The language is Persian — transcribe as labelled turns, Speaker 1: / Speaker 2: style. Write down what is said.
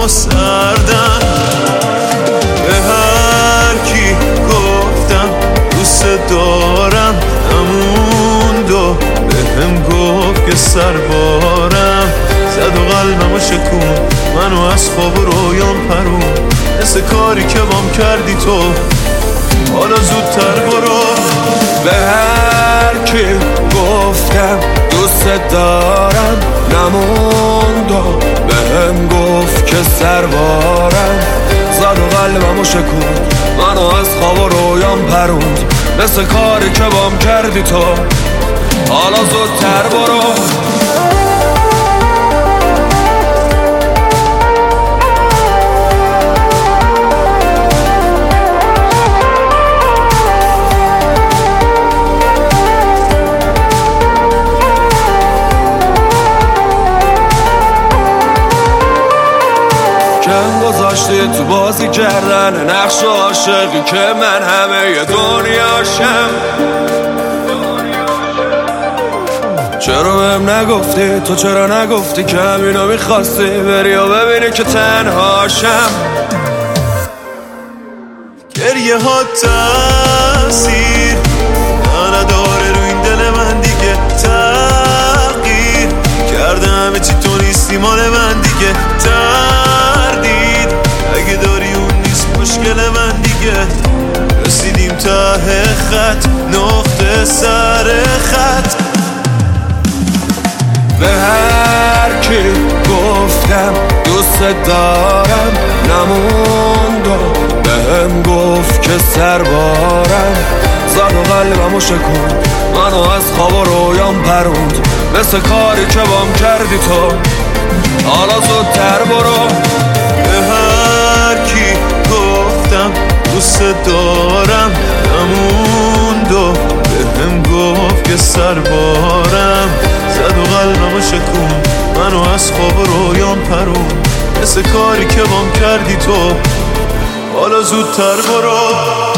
Speaker 1: و سردم. به هر کی گفتم دوست دارم نموند و به هم گفت که سربارم. زد و قلبمو شکون، منو از خواب و رویام پرون، مثل کاری که بام کردی تو، حالا زودتر برو.
Speaker 2: به هر کی گفتم دوست دارم نموند و به هم گفت که سربارم. زد و قلبمو شکوند، منو از خواب و رویام پروند، مثل کاری که بام کردی تو، حالا زودتر برو. کم گذاشتی تو بازی کردن نقش عاشقی که من همه دنیاشم. چرا بهم نگفتی؟ تو چرا نگفتی که همینو میخواستی بری و ببینی که تنهاشم؟
Speaker 1: گریه ها تاثیر نداره رو این دل من دیگه، تغییر کرده همه چی، تو نیستی مال من دیگه. تردید اگه داری اون نیست مشکل من دیگه. رسیدیم ته خط، نقطه سر خط.
Speaker 2: به هر کی گفتم دوست دارم نموند و به هم گفت که سربارم. زد و قلبمو شکوند، منو از خواب و رویام پروند، مثل کاری که بام کردی تو، حالا زودتر برو.
Speaker 1: به هر کی گفتم دوست دارم نموند و به هم گفت که سربارم. زد و قلبمو شکون، منو از خواب و رویام پرون، مثل کاری که بام کردی تو، حالا زودتر برو.